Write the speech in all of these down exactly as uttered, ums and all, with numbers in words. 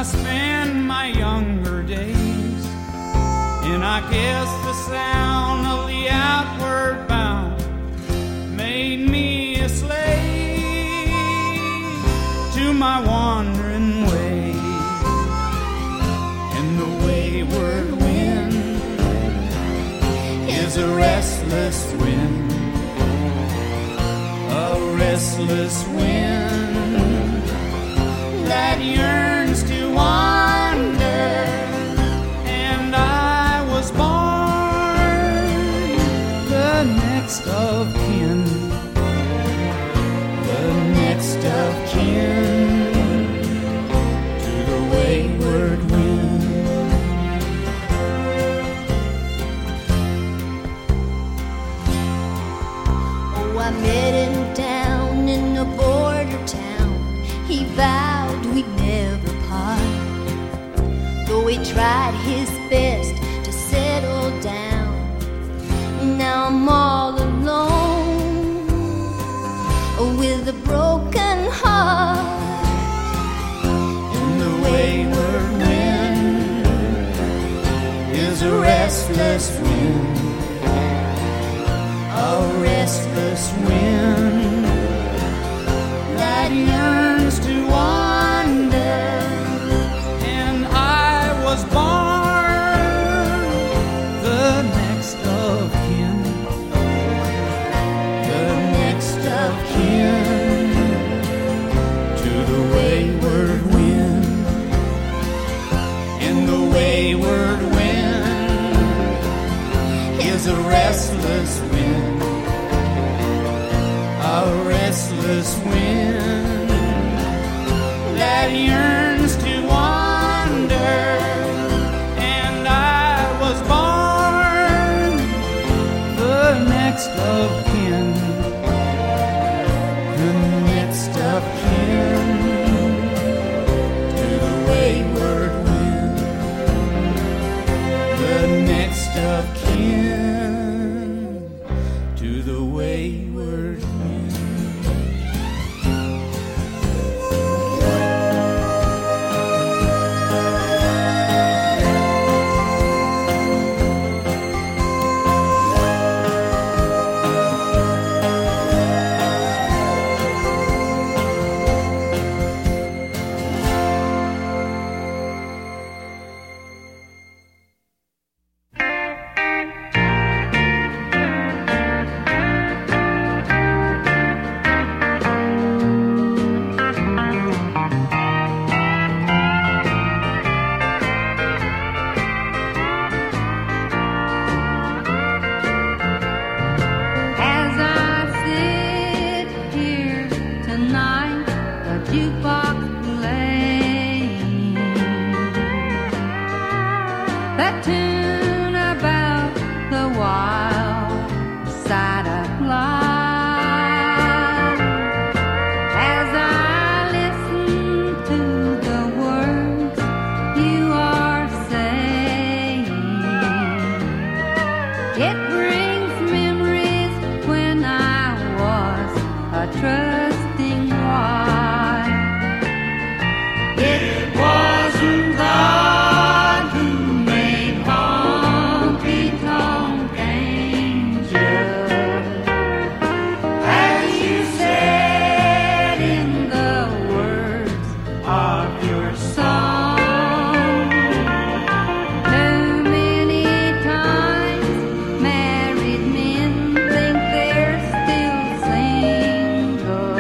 I spend my younger days, and I guess the sound of the outward bound made me a slave to my wandering ways. And the wayward wind is a restless wind, a restless wind that yearns to wander. And I was born the next of kin, the next of kin to the wayward wind. Oh, I met him down in a border town. He vowed we'd never part, though he tried his best to settle down. Now I'm all alone with a broken heart. And the wayward wind is a restless wind, a restless wind that yearns to wander. And I was born the next of kin, the next of kin to the wayward wind. And the wayward wind is a restless wind, a restless wind that yearns to wander. And I was born the next of kin, the next of kin to the wayward wind, the next of kin to the wayward wind. As I sit here tonight, the jukebox playing that tune about the wild side of life. As I listen to the words you are saying, it brings memories when I was a trusting wife. It wasn't God who made honky tonk angels, as you said in the words of your song. Too many times married men think they're still single,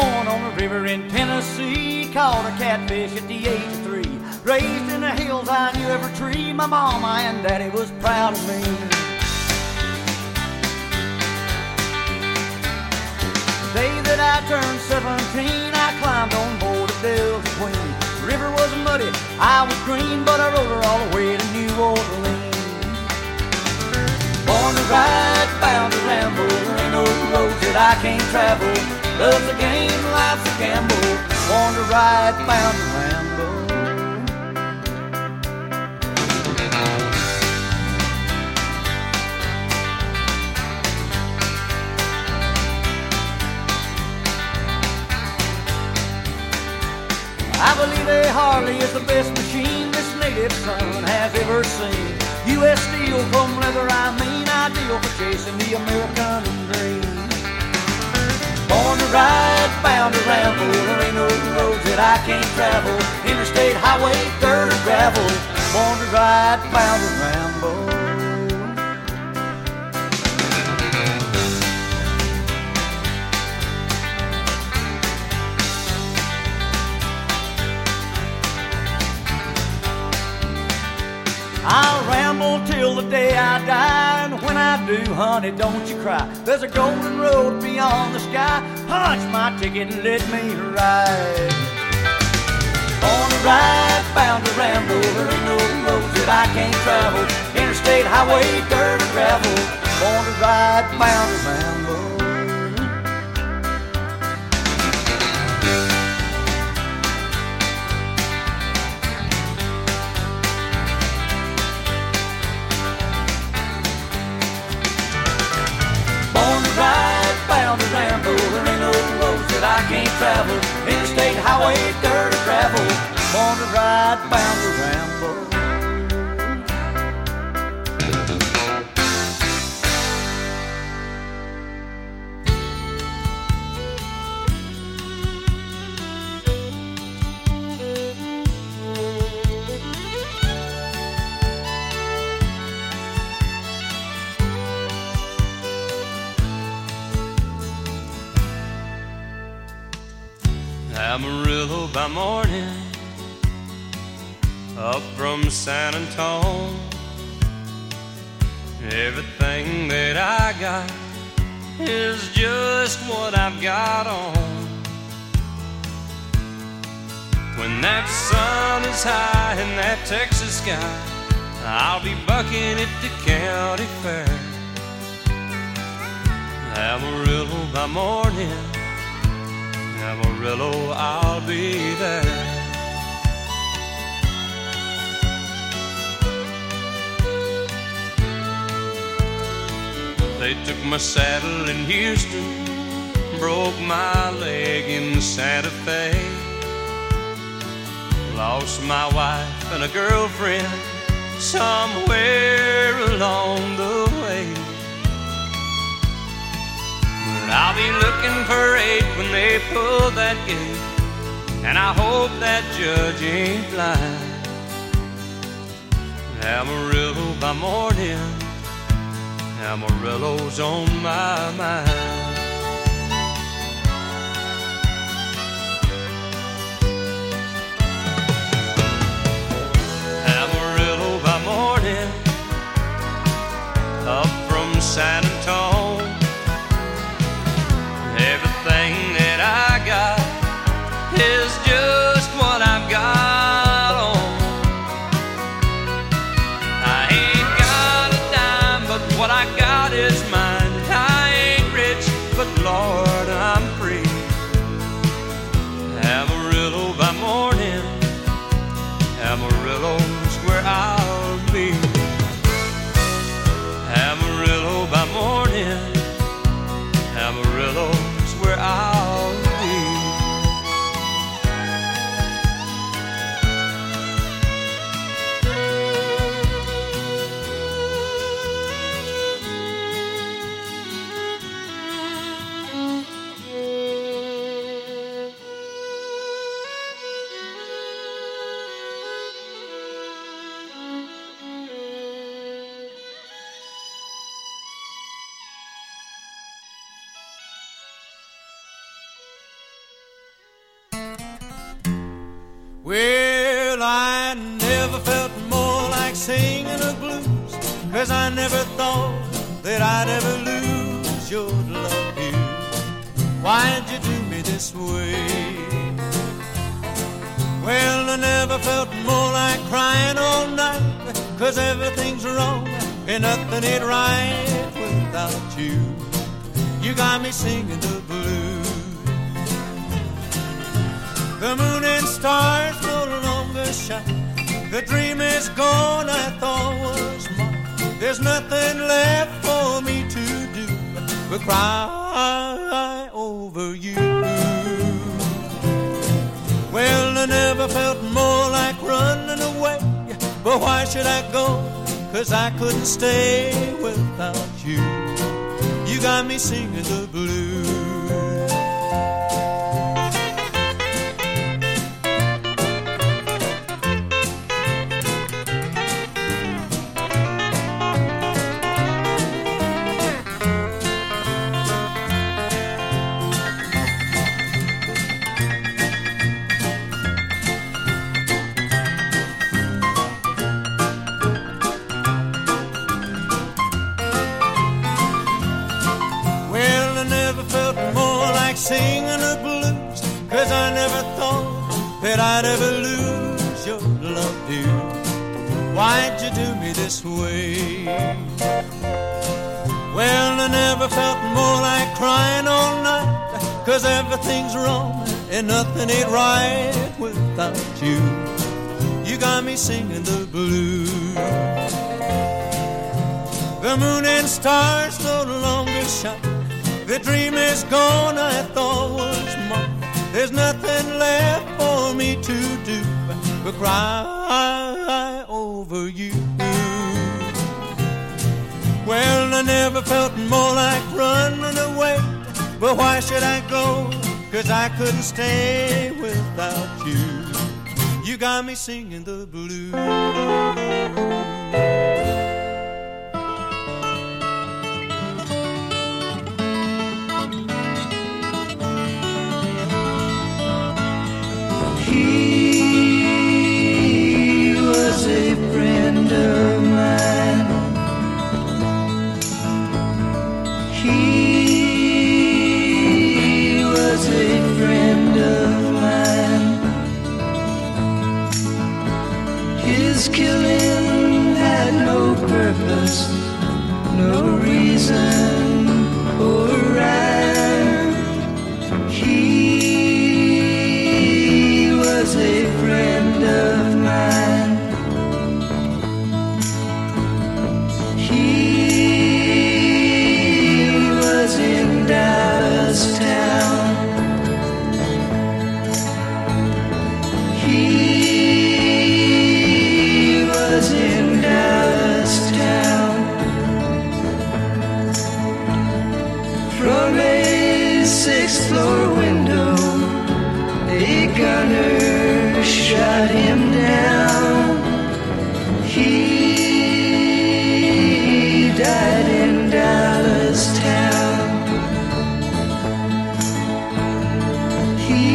born on the river in Tennessee. Caught a catfish at the age of three. Raised in the hills, I knew every tree. My mama and daddy was proud of me. The day that I turned seventeen, I climbed on board a Delta Queen. The river was muddy, I was green, but I rode her all the way to New Orleans. Born to ride, bound to ramble, there ain't no roads that I can't travel. Love's a game, life's a gamble. Born to ride, bound to ramble. I believe a Harley is the best machine this native son has ever seen. U S steel from leather, I mean, ideal for chasing the American dream. Born to ride, bound to ramble, there ain't no roads that I can't travel. Interstate highway, dirt or gravel. Born to ride, bound to ramble. I'll ramble till the day I die, and when I do, honey, don't you cry. There's a golden road beyond the sky. Punch my ticket and let me ride. Born to ride, bound to ramble, there ain't no roads that I can't travel. Interstate highway, dirt or gravel. Born to ride, bound to ramble. There ain't no roads that I can't travel. Interstate highway, dirt or gravel. Born to ride, bound to ramble. Amarillo by morning, up from San Antone. Everything that I got is just what I've got on. When that sun is high in that Texas sky, I'll be bucking at the county fair. Amarillo by morning, Amarillo, I'll be there. They took my saddle in Houston, broke my leg in Santa Fe. Lost my wife and a girlfriend somewhere along the way. I'll be looking for eight when they pull that gate, and I hope that judge ain't blind. Amarillo by morning, Amarillo's on my mind. Amarillo by morning, up from San Antone. Everything that I got is just what I've got on. I ain't got a dime, but what I got is mine. I ain't rich, Well, I never felt more like singing the blues, 'cause I never thought that I'd ever lose your love, you. Why'd you do me this way? Well, I never felt more like crying all night, 'cause everything's wrong and nothing ain't right without you. You got me singing the blues. The moon and stars no longer shine. The dream is gone I thought was mine. There's nothing left for me to do but cry over you. Well, I never felt more like running away, but why should I go? 'Cause I couldn't stay without you. You got me singing the blues. Singing the blues, 'cause I never thought that I'd ever lose your love, dear. Why'd you do me this way? Well, I never felt more like crying all night, 'cause everything's wrong and nothing ain't right without you. You got me singing the blues. The moon and stars no longer shine. The dream is gone I thought was mine. There's nothing left for me to do but cry over you. Well, I never felt more like running away, but why should I go? 'Cause I couldn't stay without you. You got me singing the blues. Killing had no purpose, no reason or rhyme. He was a friend of mine. He was in Dallas town. He in Dallas town. From a sixth floor window, a gunner shot him down. He died in Dallas town. He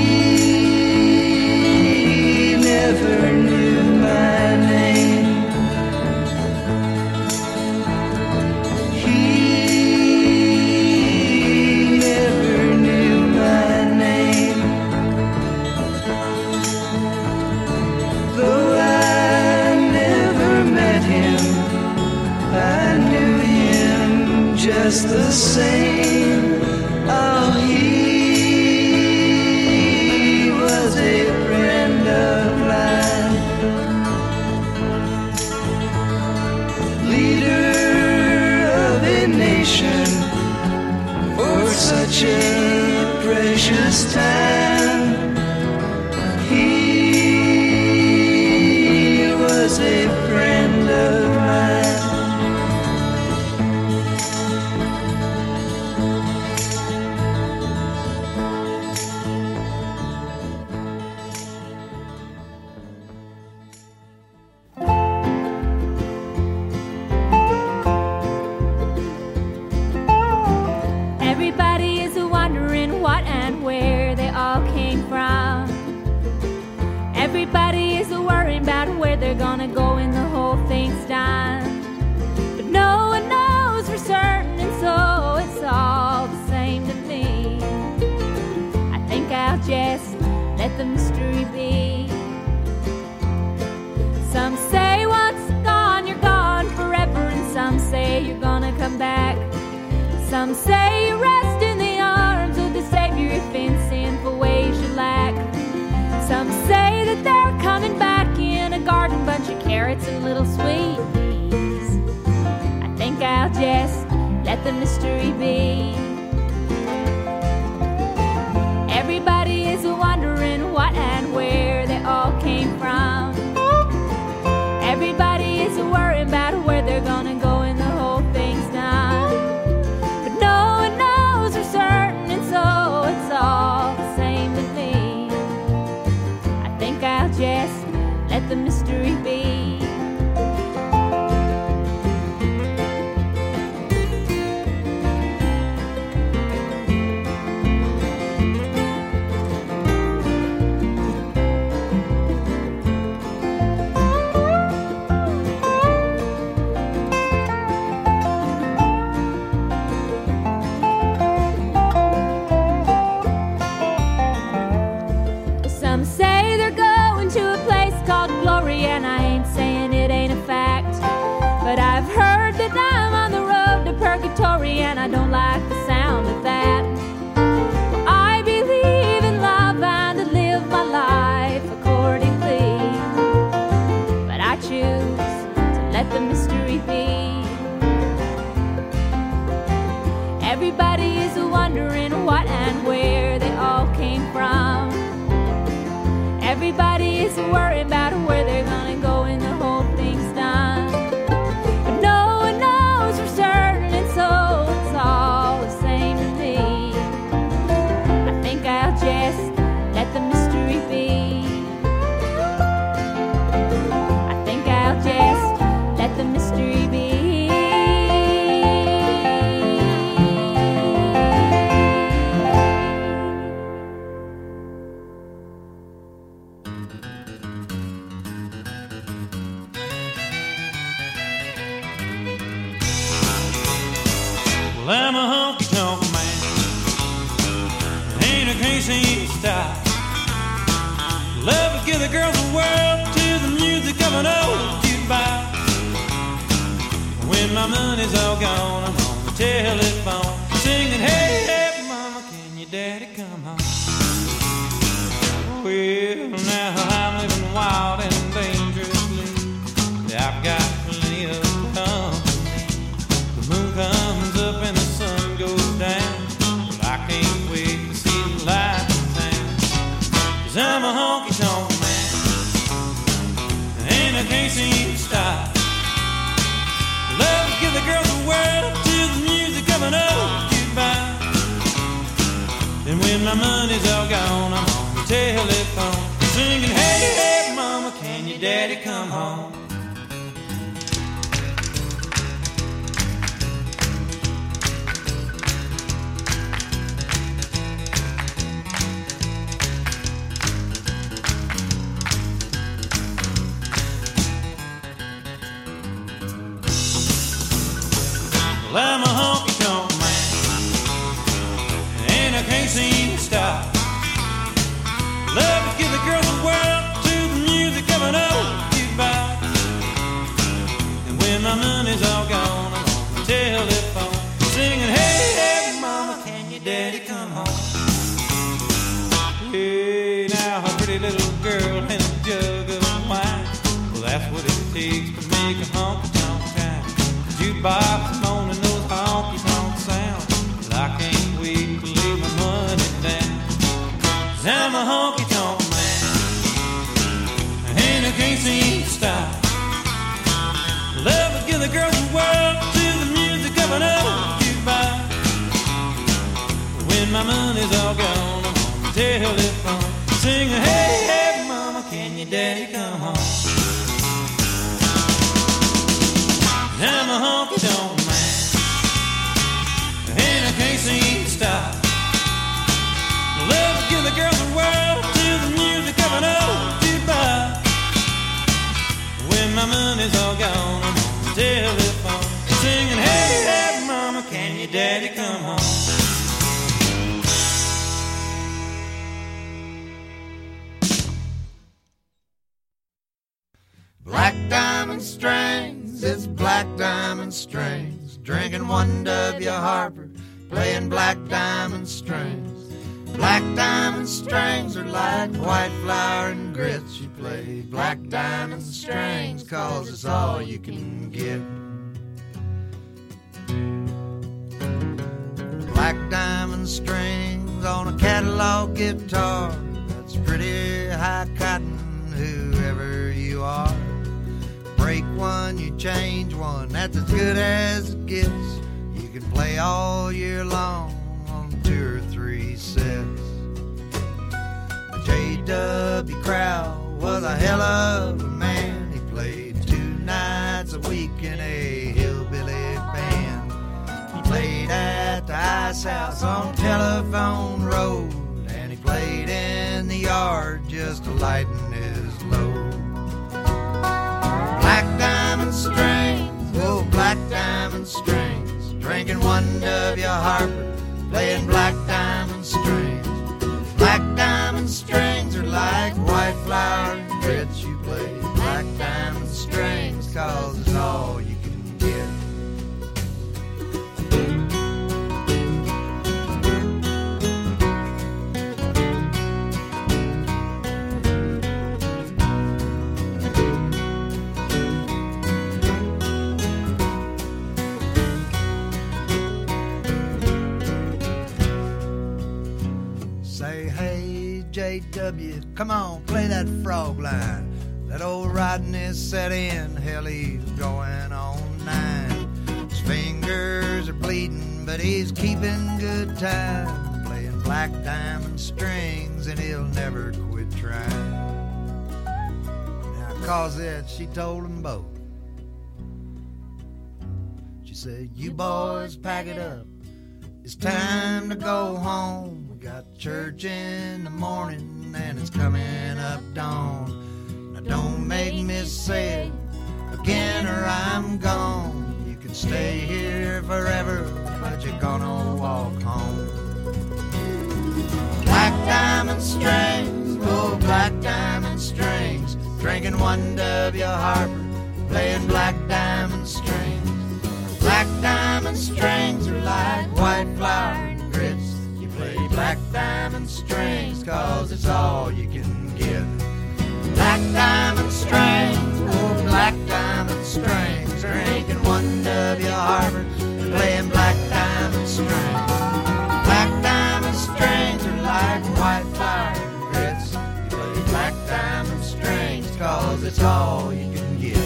never knew my name. Though Everybody is worrying about where they're gonna go when the whole thing's done. But no one knows for certain, and so it's all the same to me. I think I'll just let the mystery be. Some say once gone, you're gone forever, and some say you're gonna come back. Some say you rest in the arms of the Savior if in sinful ways you lack. Some say that they're coming back in a garden, bunch of carrots and little sweet peas. I think I'll just let the mystery be. Everybody is wondering what and where they all came from. Everybody is worrying about where they're gonna go when the whole thing's done. But no one knows for certain, and so it's all the same to me. I think I'll just let the mystery be. Some say they're going to a place called glory, and I ain't saying it ain't a fact. But I've heard that I'm on the road to purgatory, and I don't like the sound of that. Well, I believe in love and to live my life accordingly. But I choose to let the mystery be. Everybody is wondering what and where they all came from. Everybody is worried about where they're gonna go when the whole thing's done. But no one knows for certain, and so it's all the same to me. I think I'll just let the mystery be. I think I'll just let the mystery be. Well, I'm a honky-tonk man, ain't a crazy style. Love to give the girls the world to the music of an old jukebox. When my money's all gone, I'm on the telephone singing, hey, hey, mama, can your daddy come home? Well, now I'm living wild and dangerously. I've got plenty of company. The moon comes up and the sun goes down, but I can't wait to see the light in town. 'Cause I'm a honky-tonk man, and I can't seem to stop. Love to give the girls the world to the music of an old jukebox. And when my money's all gone, I'm on the telephone singing, hey, hey, mama, can your daddy come home? Well, I'm a honky-tonk man, and I can't seem to stop. Love to give the girls the world to the music of an old jukebox. And when my money's all gone, I'm on the telephone singing, hey, hey, mama, can your daddy come home? Hey, now a pretty little girl and a jug of wine, well, that's what it takes to make a honky-tonk town. Jukebox moaning those honky-tonk sounds, but I can't wait to lay my money down. 'Cause I'm a honky-tonk man, and I can't seem to stop. Love to give the girls the world to the music of an old jukebox. When my money's all gone, I'm on the telephone singing, hey, hey, mama, can your daddy come home? I'm a honky-tonk man, and I can't seem to stop. Love to give the girls the world to the music of an old jukebox. Black diamond strings, it's black diamond strings. Drinking one W. Harper, playing black diamond strings. Black diamond strings are like white flour and grits. You play black diamond strings, cause it's all you can get. Black diamond strings on a catalog guitar. That's pretty high cotton, whoever you are. Break one, you change one, that's as good as it gets. You can play all year long on two or three sets. J W. Crowell was a hell of a man. He played two nights a week in a hillbilly band. He played at the Ice House on Telephone Road, and he played in the yard just to lighten his load. Black diamond strings, oh black diamond strings. Drinking one W. Harper, playing black diamond strings. Black diamond strings are like white flour and grits. You play black diamond strings, cause it's all you can get. J W, come on, play that frog line. That old Rodney is set in, hell, he's going on nine. His fingers are bleeding, but he's keeping good time. Playing black diamond strings, and he'll never quit trying. Now, Cosette, she told them both. She said, you boys pack it up, it's time to go home. Got church in the morning and it's coming up dawn. Now don't make me say it again or I'm gone. You can stay here forever, but you're gonna walk home. Black diamond strings, oh black diamond strings. Drinking one W. Harper, playing black diamond strings. Black diamond strings are like white flour and grits. Play black diamond strings, cause it's all you can get. Black diamond strings, oh black diamond strings. Drinking one W. Harper, playing black diamond strings. Black diamond strings are like white flour and grits. You play black diamond strings, cause it's all you can get.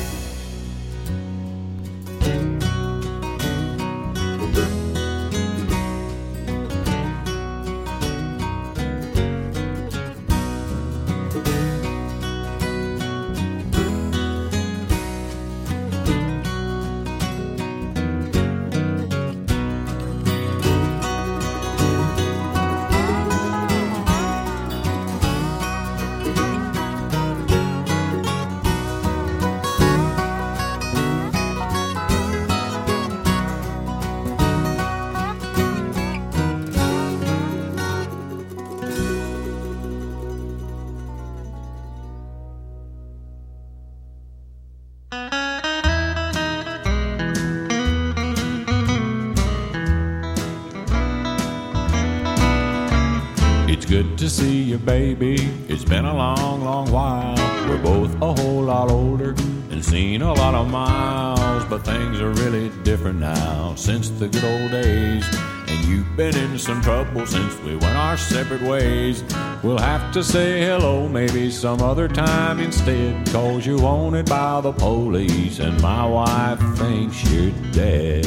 Good to see you, baby. It's been a long, long while. We're both a whole lot older and seen a lot of miles, but things are really different now since the good old days. And you've been in some trouble since we went our separate ways. We'll have to say hello maybe some other time instead, cause you're wanted by the police and my wife thinks you're dead.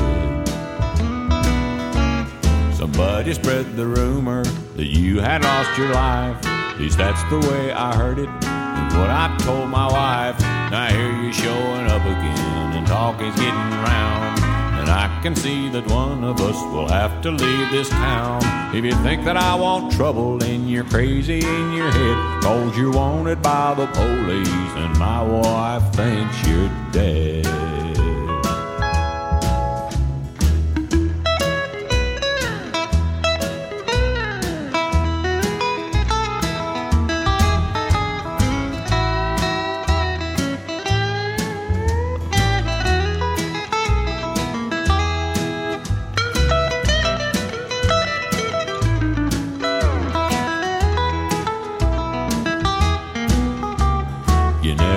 Somebody spread the rumor that you had lost your life. At least that's the way I heard it and what I told my wife. Now here you're showing up again and talk is getting round, and I can see that one of us will have to leave this town. If you think that I want trouble, then you're crazy in your head, cause you're wanted by the police and my wife thinks you're dead.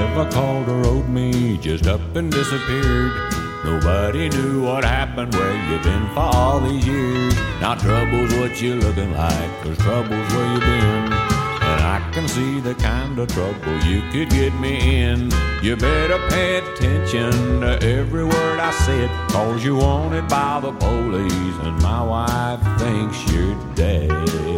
love I called or owed me just up and disappeared. Nobody knew what happened, where you been for all these years. Now trouble's what you're looking like, cause trouble's where you been. And I can see the kind of trouble you could get me in. You better pay attention to every word I said, cause you're wanted by the police and my wife thinks you're dead.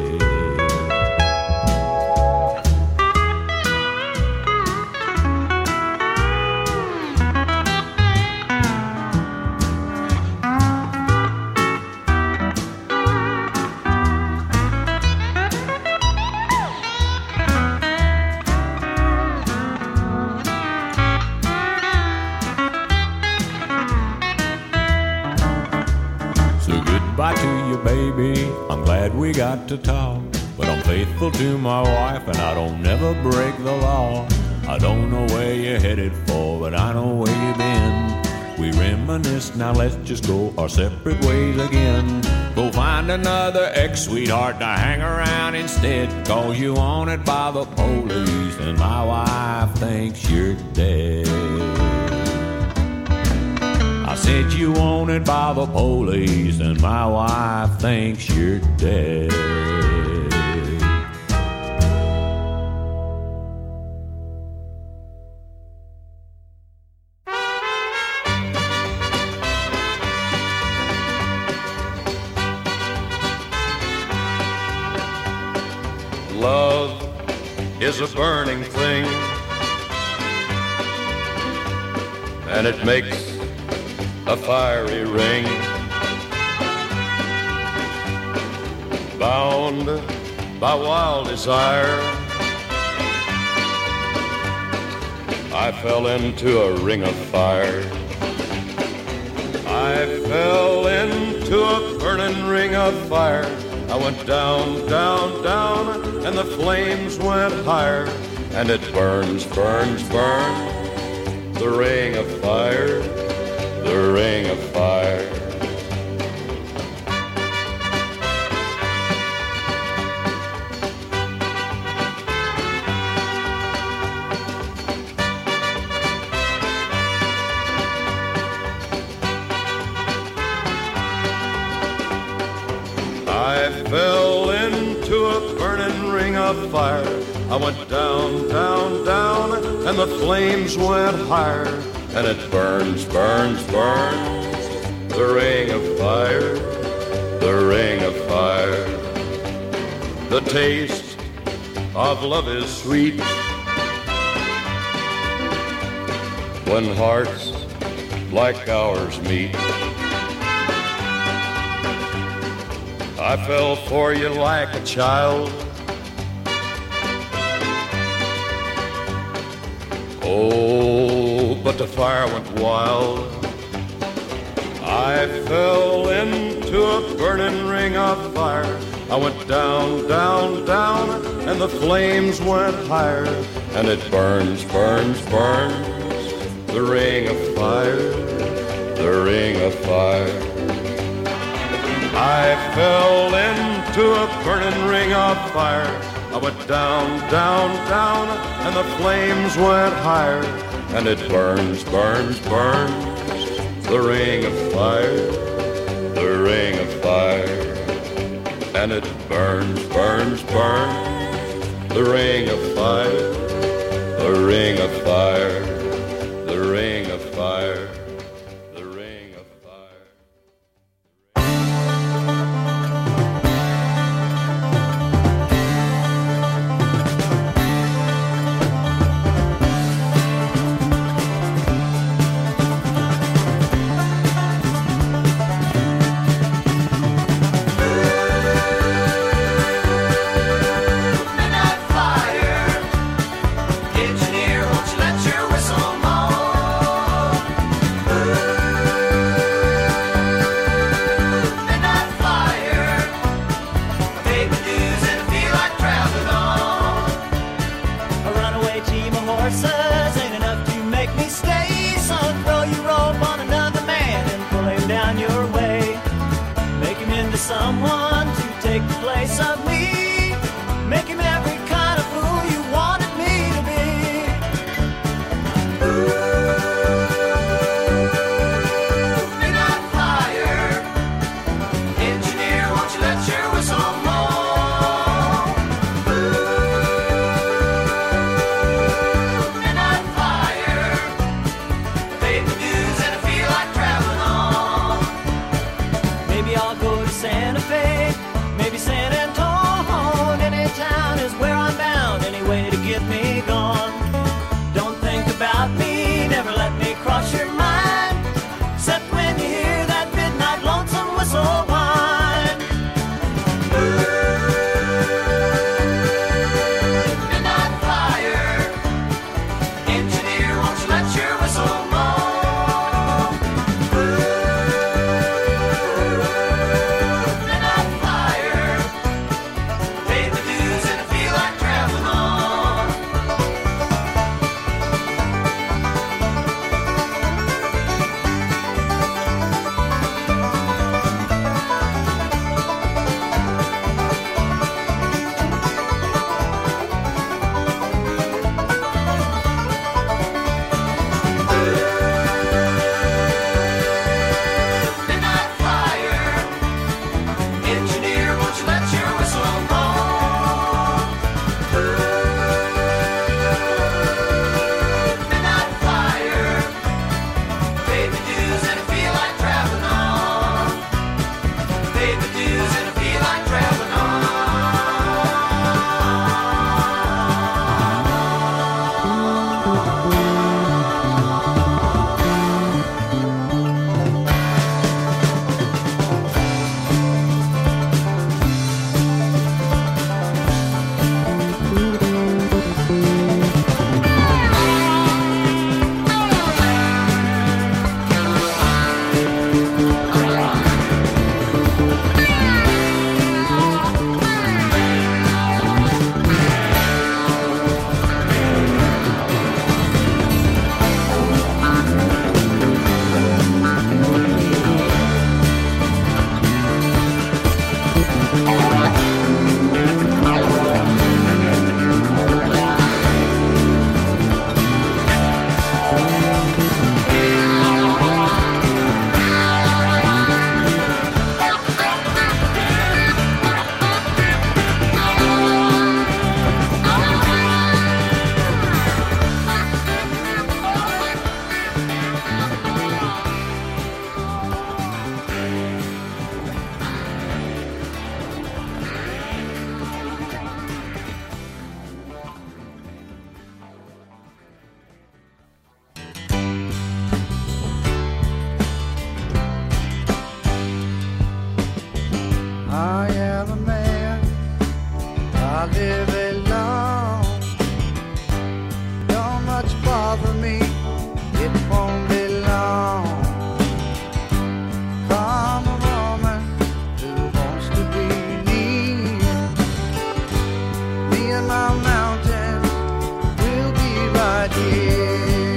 Goodbye to you, baby, I'm glad we got to talk. But I'm faithful to my wife and I don't never break the law. I don't know where you're headed for, but I know where you've been. We reminisce, now let's just go our separate ways again. Go find another ex-sweetheart to hang around instead, cause you wanted by the police and my wife thinks you're dead. I said you wanted by the police and my wife thinks you're dead. Love is a burning thing, and it makes a fiery ring, bound by wild desire. I fell into a ring of fire. I fell into a burning ring of fire. I went down, down, down, and the flames went higher. And it burns, burns, burns, the ring of fire, the ring of fire. I fell into a burning ring of fire. I went down, down, down, and the flames went higher. And it burns, burns, burns, the ring of fire, the ring of fire. The taste of love is sweet when hearts like ours meet. I fell for you like a child. Oh, but the fire went wild. I fell into a burning ring of fire. I went down, down, down, and the flames went higher. And it burns, burns, burns, the ring of fire, the ring of fire. I fell into a burning ring of fire. I went down, down, down, and the flames went higher. And it burns, burns, burns, the ring of fire, the ring of fire. And it burns, burns, burns, the ring of fire, the ring of fire, the ring of fire. Engineer, won't you let your whistle get me gone. Don't think about me, never let me cross your mind, except when you hear that midnight lonesome whistle whine. Midnight flyer, engineer, won't you let your whistle moan? Midnight flyer, pay the dues and I feel like traveling on. Midnight flyer, engineer, won't you let your whistle moan? Midnight flyer, pay the dues and I feel like traveling on. Pay the dues and I feel like traveling on. I am a man, I live alone. Don't much bother me, it won't be long. Come a woman who wants to be near. Me and my mountains will be right here.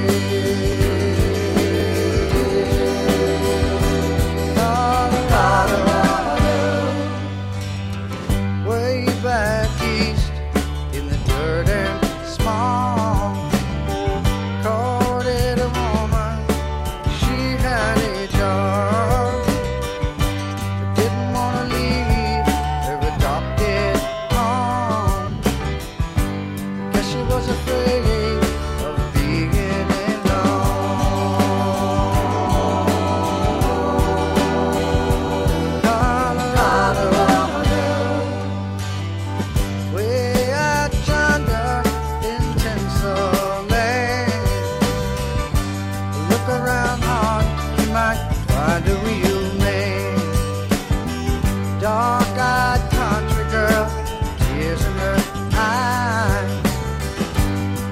Colorado, way back east in the dirt and small, courted a woman, she had a job, but didn't want to leave her adopted home. Guess she was afraid of being alone. Colorado, way out yonder in Tinselland. Look around hard, you might find a real man. Dark-eyed country girl, tears in her eyes.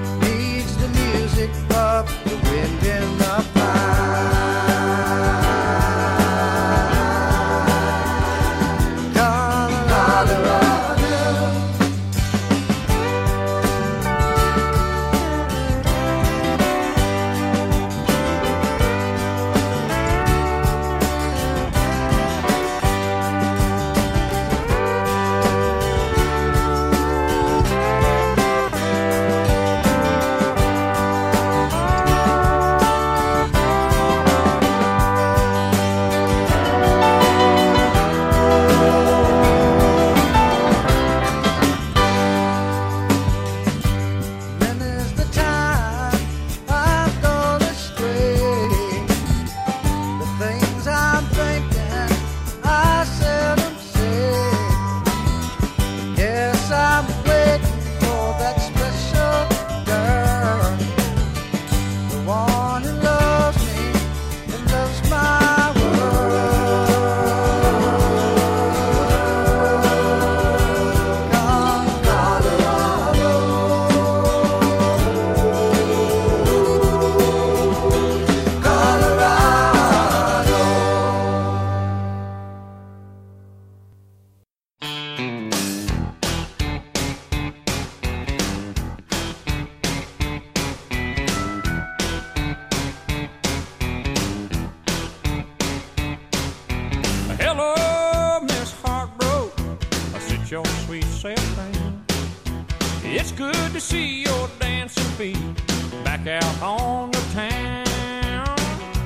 good to see your dancing feet back out on the town.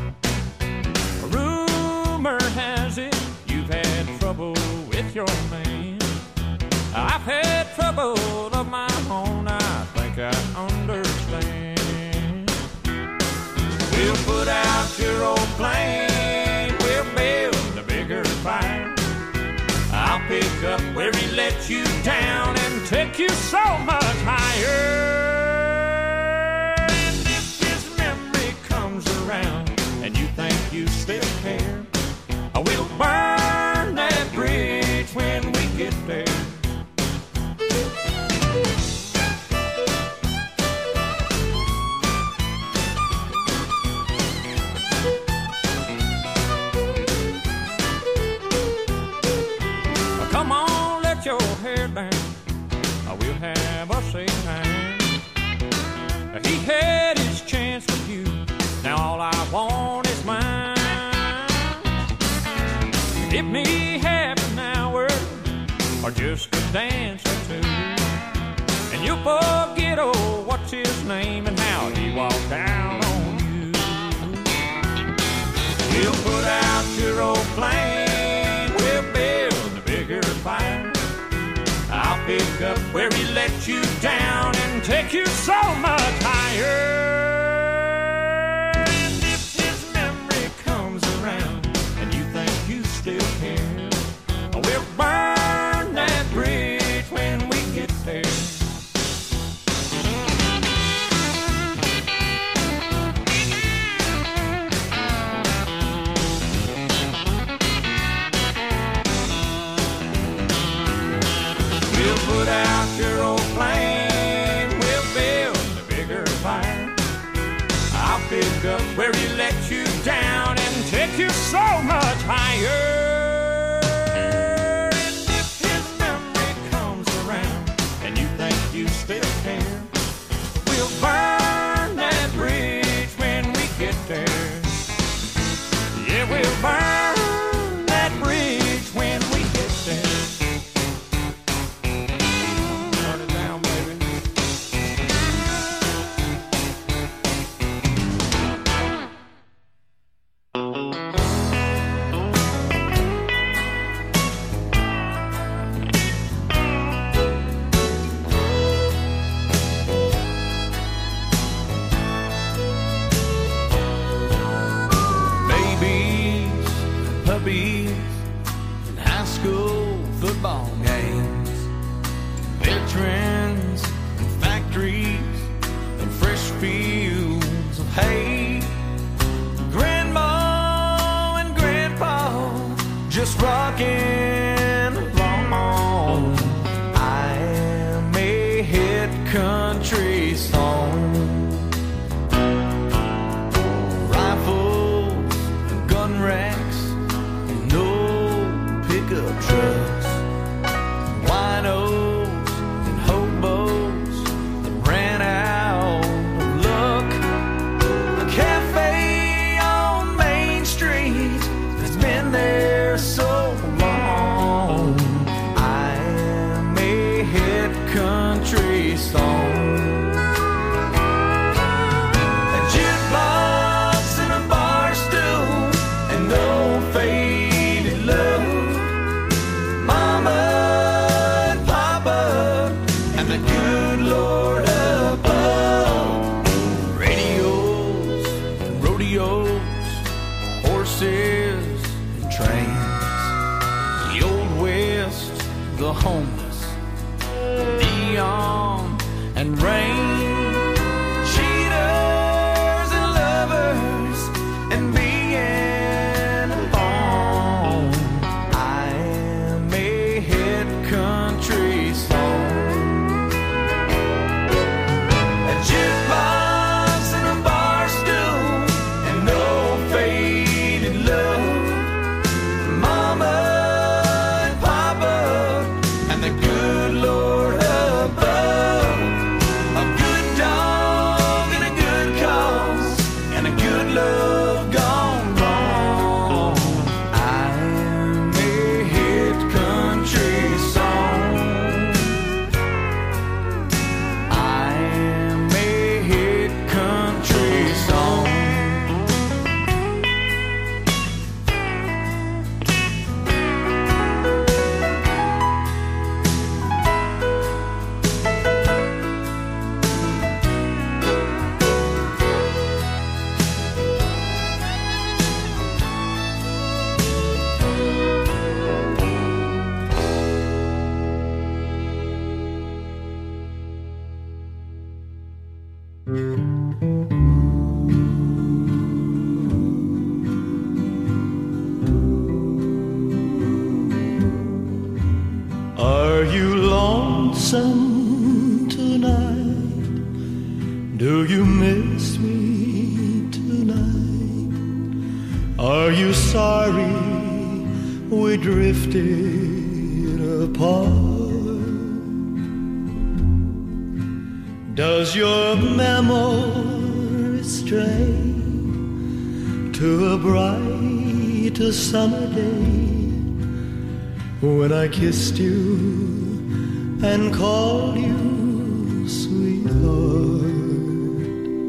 Rumor has it you've had trouble with your man. I've had trouble of my own, I think I understand. We'll put out your old flame, we'll build a bigger fire. I'll pick up where he let you down and take you so much higher. And if his memory comes around and you think you still care, I will burn that bridge when we get there. Come on, let your hair down, we'll have us a time. He had his chance with you, now all I want is mine. Give me half an hour, or just a dance or two, and you'll forget, oh, what's his name and how he walked down on you. We'll put out your old flame, we'll build a bigger fire. I'll pick up where he let you down and take you so much higher. And if his memory comes around and you think you still care, we'll burn that bridge when we get there. We'll put out your old flame, we'll build a bigger fire. I'll pick up where he let you down and take you so much higher. And if his memory comes around and you think you still care, we'll burn that bridge when we get there. Yeah, we'll burn that bridge when we get there. And high school football games, veterans and factories and fresh fields of hay, grandma and grandpa just rocking along. I am a hit country song. Rifles and gun racks, no pickup trucks, winos and hobos that ran out of luck. A cafe on Main Street that's been there so long. I am a hit country song. Are you lonesome tonight? Do you miss me tonight? Are you sorry we drifted apart? Does your memory stray to a bright summer day when I kissed you and called you sweetheart?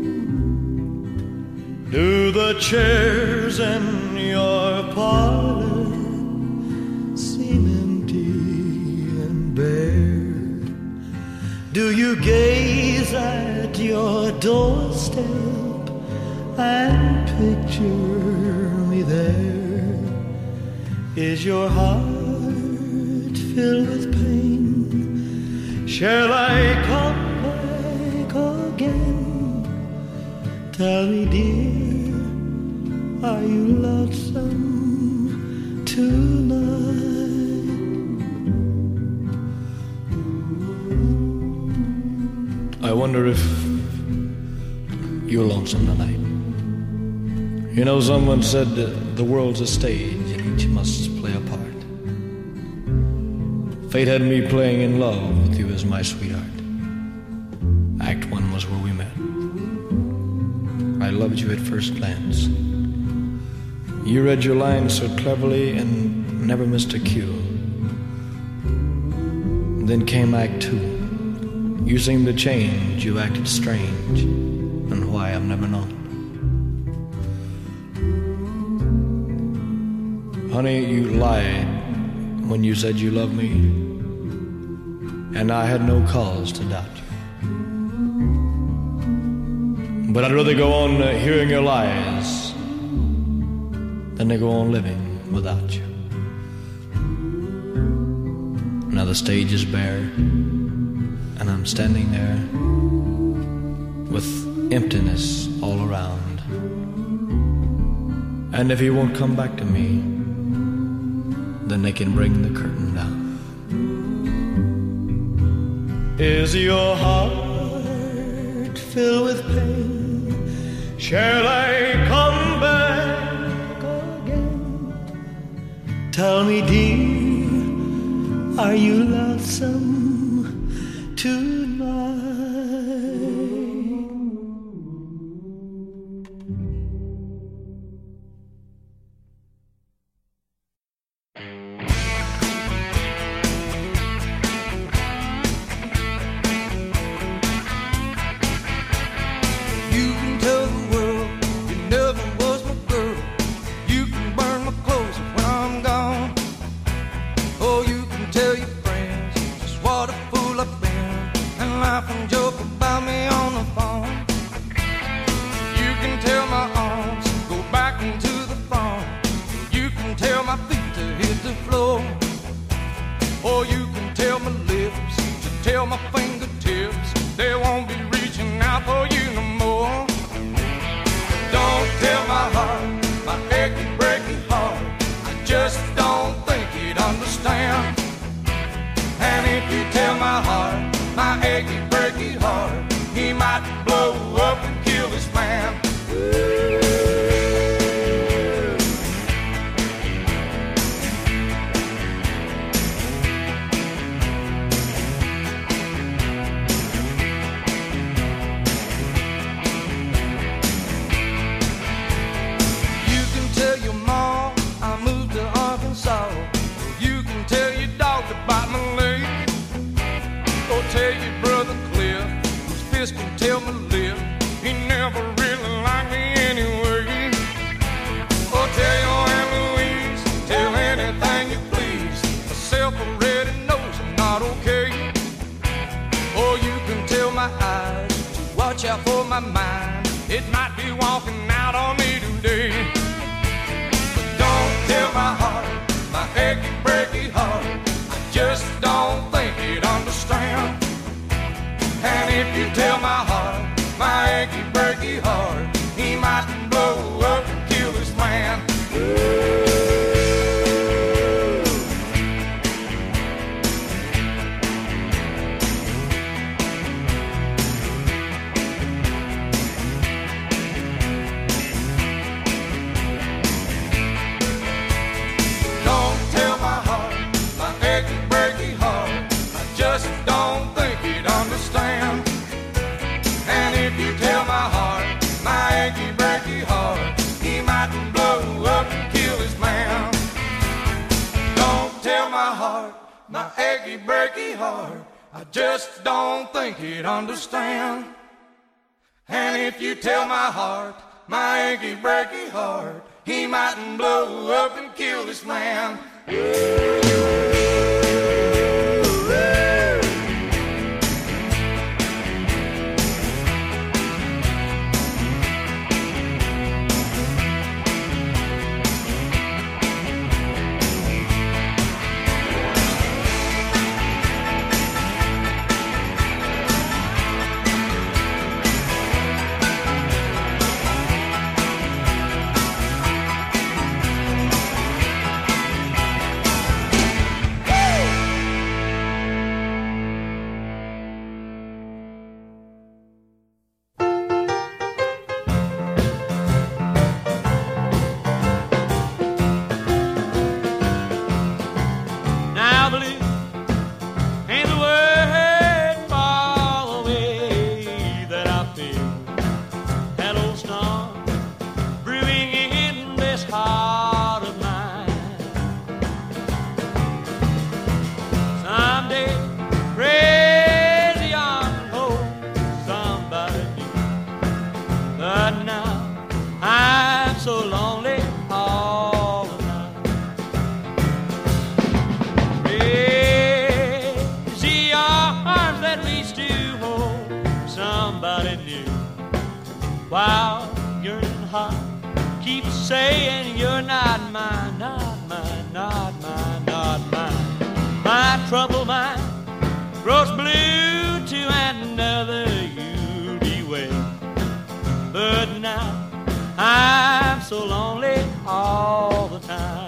Do the chairs in your parlor seem empty and bare? Do you gaze at your doorstep and picture me there? Is your heart filled with pain? Shall I come back again? Tell me, dear, are you lonesome tonight? I wonder if you're lonesome tonight. You know, someone said uh, the world's a stage and each must play a part. Fate had me playing in love with you as my sweetheart. Act one was where we met. I loved you at first glance. You read your lines so cleverly and never missed a cue. Then came Act two. You seemed to change, you acted strange, and why I've never known. Honey, you lied when you said you loved me, and I had no cause to doubt you. But I'd rather go on uh, hearing your lies than to go on living without you. Now the stage is bare, and I'm standing there with emptiness all around. And if he won't come back to me, then they can bring the curtain down. Is your heart filled with pain? Shall I come back again? Tell me, dear, are you lonesome tonight? My achy, breaky heart, I just don't think he'd understand. And if you tell my heart, my achy, breaky heart, he mightn't blow up and kill this man. Saying you're not mine, not mine, not mine, not mine. My troubled mind grows blue to another you'll be well. But now I'm so lonely all the time.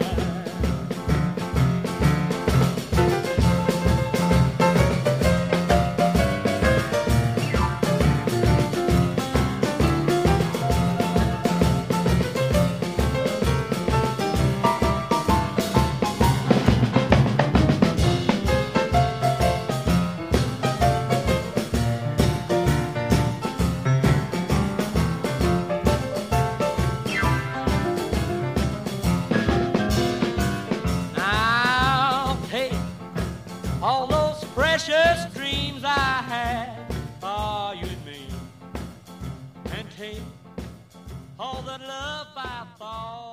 Precious dreams I had for you and me, and take all the love I thought